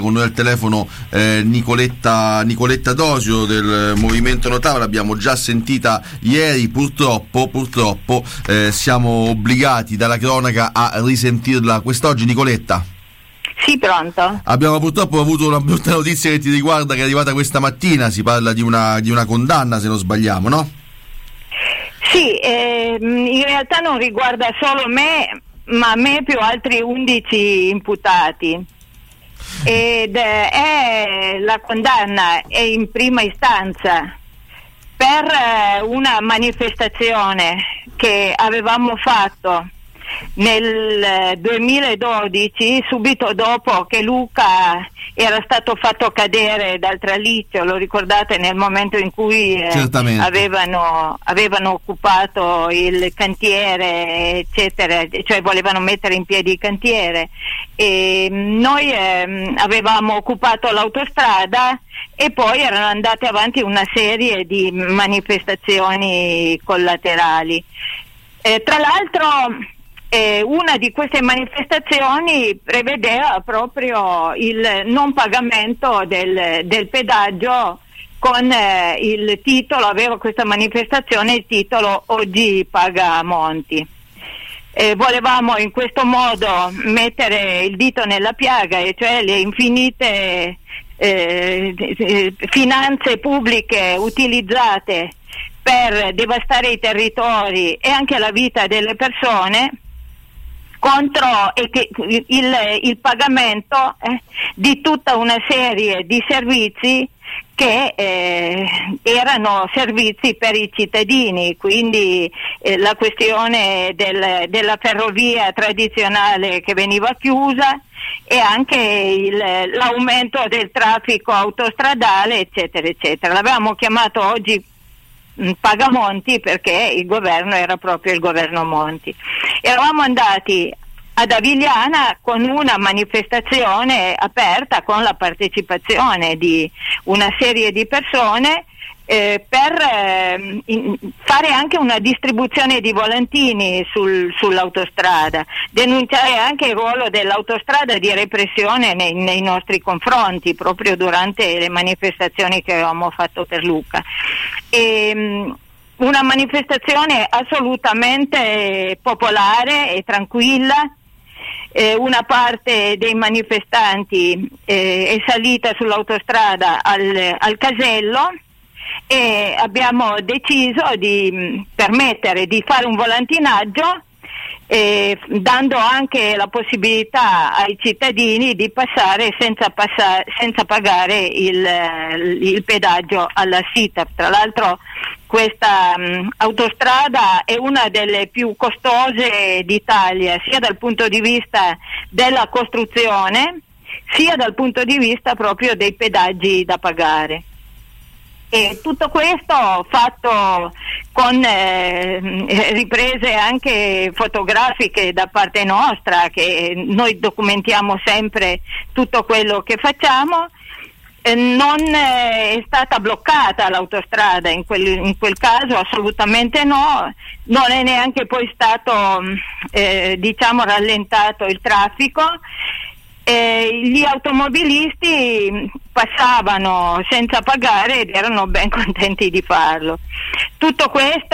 Con noi al telefono Nicoletta Dosio del Movimento Notava, l'abbiamo già sentita ieri, purtroppo siamo obbligati dalla cronaca a risentirla quest'oggi. Nicoletta? Sì, pronto. Abbiamo purtroppo avuto una brutta notizia che ti riguarda, che è arrivata questa mattina, si parla di una condanna, se non sbagliamo, no? Sì, in realtà non riguarda solo me, ma me più altri 11 imputati. Ed è la condanna è in prima istanza per una manifestazione che avevamo fatto nel 2012, subito dopo che Luca era stato fatto cadere dal traliccio, lo ricordate, nel momento in cui avevano occupato il cantiere, eccetera, cioè volevano mettere in piedi il cantiere, e noi avevamo occupato l'autostrada e poi erano andate avanti una serie di manifestazioni collaterali. Tra l'altro una di queste manifestazioni prevedeva proprio il non pagamento del pedaggio con il titolo, aveva questa manifestazione il titolo Oggi paga Monti. Volevamo in questo modo mettere il dito nella piaga, e cioè le infinite finanze pubbliche utilizzate per devastare i territori e anche la vita delle persone, contro il pagamento di tutta una serie di servizi che erano servizi per i cittadini, quindi la questione della ferrovia tradizionale che veniva chiusa e anche l'aumento del traffico autostradale, eccetera, eccetera. L'avevamo chiamato oggi Pagamonti perché il governo era proprio il governo Monti. Eravamo andati ad Avigliana con una manifestazione aperta con la partecipazione di una serie di persone per fare anche una distribuzione di volantini sull'autostrada, denunciare anche il ruolo dell'autostrada di repressione nei nostri confronti proprio durante le manifestazioni che avevamo fatto per Luca. Una manifestazione assolutamente popolare e tranquilla. Una parte dei manifestanti è salita sull'autostrada al casello e abbiamo deciso di permettere di fare un volantinaggio, dando anche la possibilità ai cittadini di passare senza pagare il pedaggio alla SITAF. Tra l'altro questa autostrada è una delle più costose d'Italia, sia dal punto di vista della costruzione sia dal punto di vista proprio dei pedaggi da pagare. E tutto questo fatto con riprese anche fotografiche da parte nostra, che noi documentiamo sempre tutto quello che facciamo. Non è stata bloccata l'autostrada in quel caso, assolutamente no, non è neanche poi stato rallentato il traffico. Gli automobilisti passavano senza pagare ed erano ben contenti di farlo. Tutto questo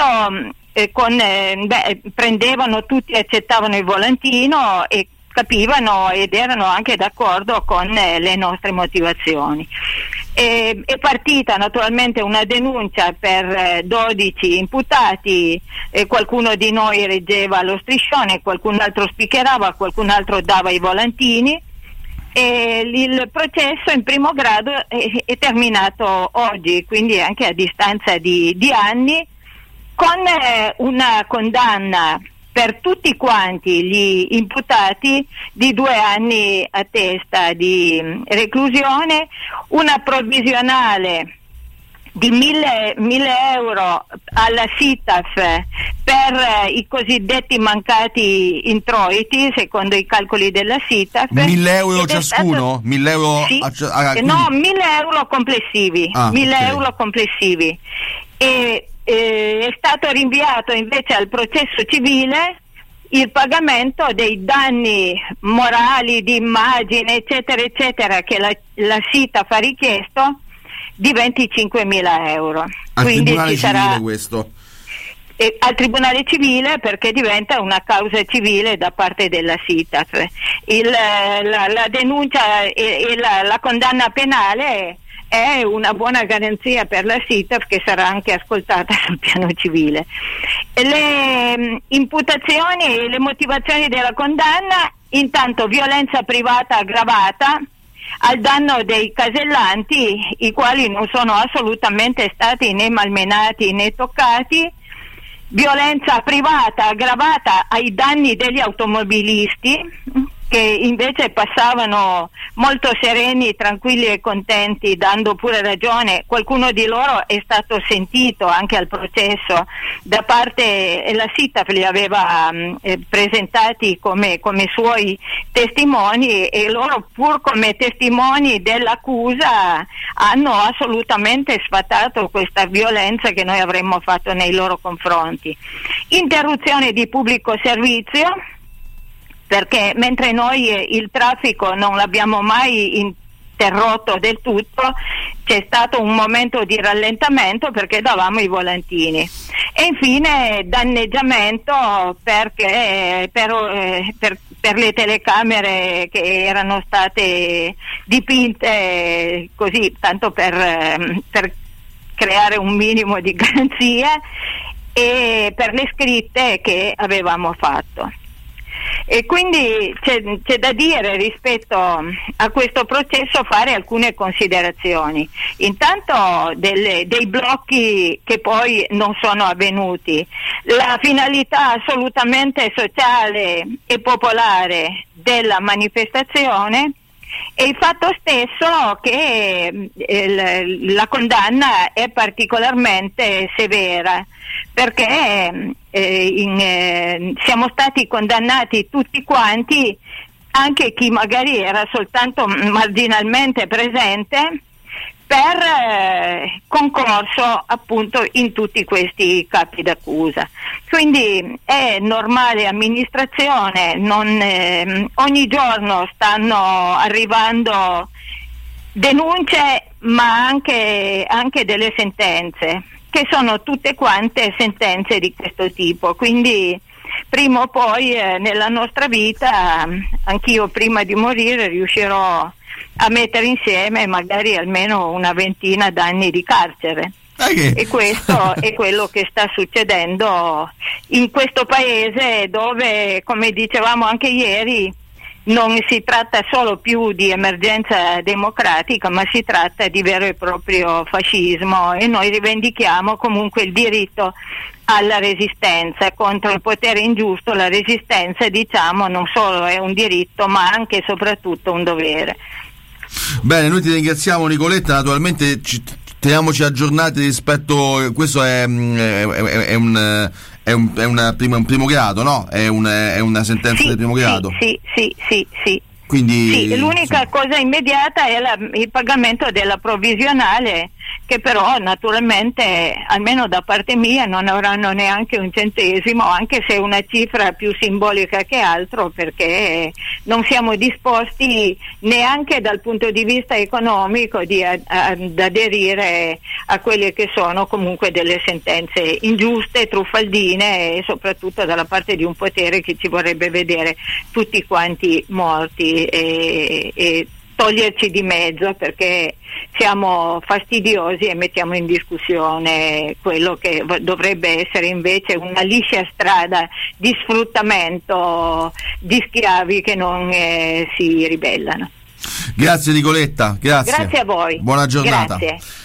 prendevano tutti, accettavano il volantino e capivano ed erano anche d'accordo con le nostre motivazioni. È partita naturalmente una denuncia per 12 imputati, qualcuno di noi reggeva lo striscione, qualcun altro spiccherava, qualcun altro dava i volantini. Il processo in primo grado è terminato oggi, quindi anche a distanza di anni, con una condanna per tutti quanti gli imputati di 2 anni a testa di reclusione, una provvisionale di 1.000 euro alla SITAF per i cosiddetti mancati introiti, secondo i calcoli della SITAF. 1.000 euro ciascuno? 1.000 euro? Sì. No, 1.000 euro complessivi. 1.000 euro complessivi. È stato rinviato invece al processo civile il pagamento dei danni morali, di immagine, eccetera, eccetera, che la SITA fa richiesto, di 25.000 euro. Al Quindi Tribunale ci sarà Civile questo? Al Tribunale Civile, perché diventa una causa civile da parte della SITAF. La denuncia e la condanna penale è una buona garanzia per la SITAF, che sarà anche ascoltata sul piano civile. Le imputazioni e le motivazioni della condanna: intanto violenza privata aggravata al danno dei casellanti, i quali non sono assolutamente stati né malmenati né toccati; violenza privata aggravata ai danni degli automobilisti, che invece passavano molto sereni, tranquilli e contenti, dando pure ragione. Qualcuno di loro è stato sentito anche al processo da parte, la SITAF li aveva presentati come suoi testimoni, e loro, pur come testimoni dell'accusa, hanno assolutamente sfatato questa violenza che noi avremmo fatto nei loro confronti. Interruzione di pubblico servizio, perché mentre noi il traffico non l'abbiamo mai interrotto del tutto, c'è stato un momento di rallentamento perché davamo i volantini. E infine danneggiamento, perché per le telecamere che erano state dipinte così, tanto per creare un minimo di garanzia, e per le scritte che avevamo fatto. E quindi c'è da dire rispetto a questo processo, fare alcune considerazioni. Intanto dei blocchi che poi non sono avvenuti, la finalità assolutamente sociale e popolare della manifestazione, e il fatto stesso che la condanna è particolarmente severa, perché siamo stati condannati tutti quanti, anche chi magari era soltanto marginalmente presente, per concorso appunto in tutti questi capi d'accusa. Quindi è normale amministrazione, ogni giorno stanno arrivando denunce, ma anche delle sentenze, che sono tutte quante sentenze di questo tipo. Quindi prima o poi nella nostra vita, anch'io prima di morire riuscirò a mettere insieme magari almeno una ventina d'anni di carcere. E questo è quello che sta succedendo in questo paese, dove, come dicevamo anche ieri, non si tratta solo più di emergenza democratica, ma si tratta di vero e proprio fascismo, e noi rivendichiamo comunque il diritto alla resistenza contro il potere ingiusto. La resistenza, diciamo, non solo è un diritto, ma anche e soprattutto un dovere. Bene, noi ti ringraziamo, Nicoletta. Naturalmente teniamoci aggiornati rispetto, questo è un primo grado, no? È una sentenza del primo grado. Sì. Quindi sì, l'unica cosa immediata è il pagamento della provvisionale, che però naturalmente, almeno da parte mia, non avranno neanche un centesimo, anche se è una cifra più simbolica che altro, perché non siamo disposti neanche dal punto di vista economico ad aderire a quelle che sono comunque delle sentenze ingiuste, truffaldine, e soprattutto dalla parte di un potere che ci vorrebbe vedere tutti quanti morti e toglierci di mezzo, perché siamo fastidiosi e mettiamo in discussione quello che dovrebbe essere invece una liscia strada di sfruttamento di schiavi che non si ribellano. Grazie Nicoletta, grazie. Grazie a voi. Buona giornata. Grazie.